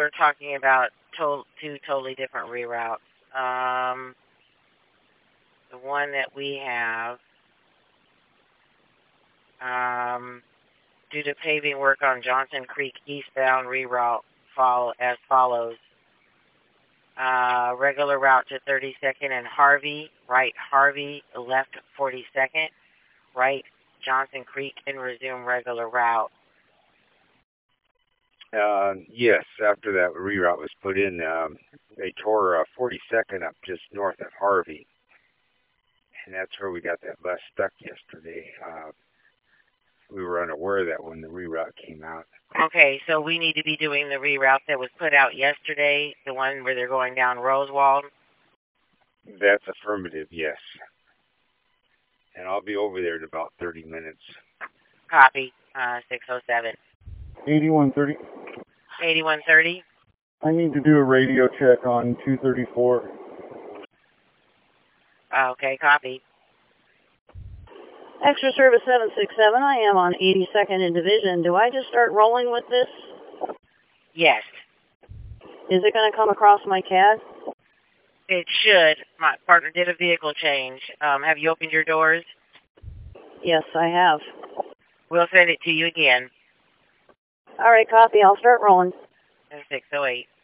we're talking about two totally different reroutes. The one that we have, due to paving work on Johnson Creek eastbound reroute as follows. Regular route to 32nd and Harvey, right Harvey, left 42nd, right Johnson Creek, and resume regular route. Yes, after that reroute was put in, they tore 42nd up just north of Harvey. And that's where we got that bus stuck yesterday. We were unaware of that when the reroute came out. Okay, so we need to be doing the reroute that was put out yesterday, the one where they're going down Rosewald? That's affirmative, yes. And I'll be over there in about 30 minutes. Copy, 607. 8130. 8130? I need to do a radio check on 234. Okay, copy. Extra Service 767, I am on 82nd in Division. Do I just start rolling with this? Yes. Is it going to come across my CAD? It should. My partner did a vehicle change. Have you opened your doors? Yes, I have. We'll send it to you again. All right, copy. I'll start rolling. 608.